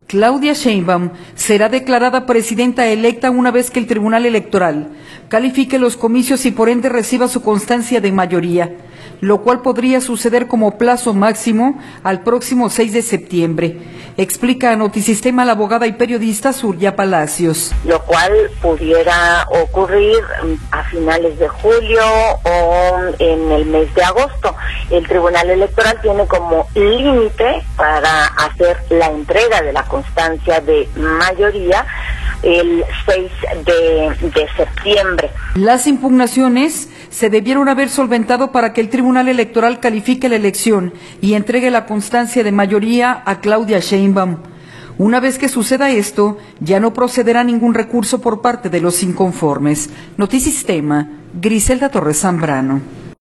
Claudia Sheinbaum será declarada presidenta electa una vez que el Tribunal Electoral califique los comicios y por ende reciba su constancia de mayoría, lo cual podría suceder como plazo máximo al próximo 6 de septiembre. Explica a Notisistema la abogada y periodista Surya Palacios. Lo cual pudiera ocurrir a finales de julio o en el mes de agosto. El Tribunal Electoral tiene como límite para hacer la entrega de la constancia de mayoría el 6 de septiembre. Las impugnaciones se debieron haber solventado para que el Tribunal Electoral califique la elección y entregue la constancia de mayoría a Claudia Sheinbaum. Una vez que suceda esto, ya no procederá ningún recurso por parte de los inconformes. Notisistema, Griselda Torres Zambrano.